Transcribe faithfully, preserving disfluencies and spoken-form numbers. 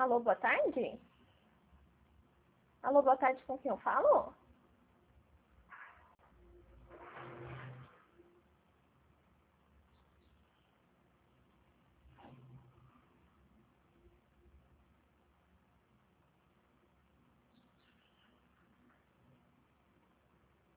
Alô, boa tarde? Alô, boa tarde, com quem eu falo?